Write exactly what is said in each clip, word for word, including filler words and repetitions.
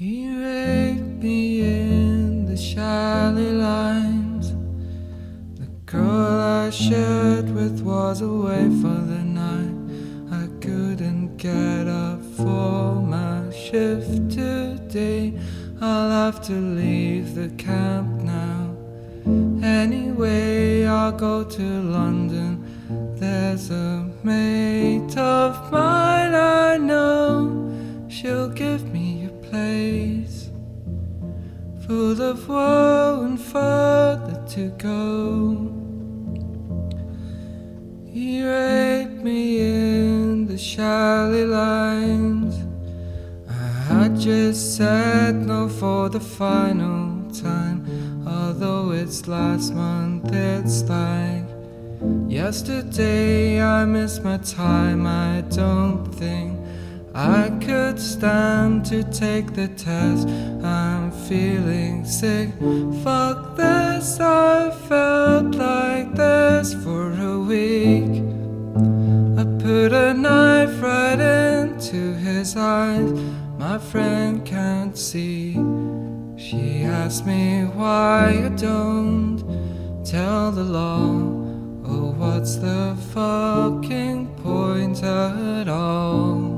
He raped me in the chalet lines. The girl I shared with was away for the night. I couldn't get up for my shift today. I'll have to leave the camp now. Anyway, I'll go to London. There's a mate of mine I know. She'll give me a place full of woe and further to go. He raped me in the chalet lines. I just said no for the final time. Although it's last month, it's like yesterday. I miss my time. I don't think I could stand to take the test. I'm feeling sick. Fuck this. I felt like this for a week. I put a knife right into his eyes. My friend can't see. She asked me why I don't tell the law. Oh, what's the fucking point at all?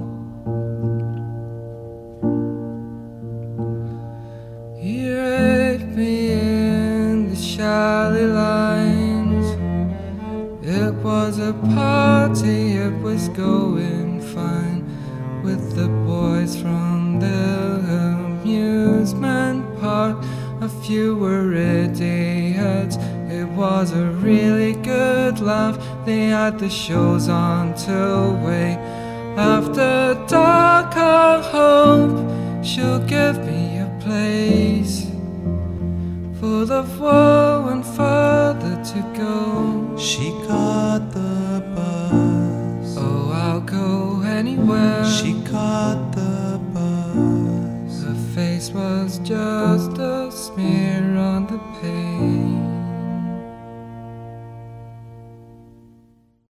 He raped me in the chalet lines. It was a party, it was going fine with the boys from the amusement park. A few were idiots. It was a really good laugh. They had the shows on till way after dark. I hope she'll give me a place full of woe and further to go. She caught the bus. Oh, I'll go anywhere. She caught the bus. Her face was just a smear.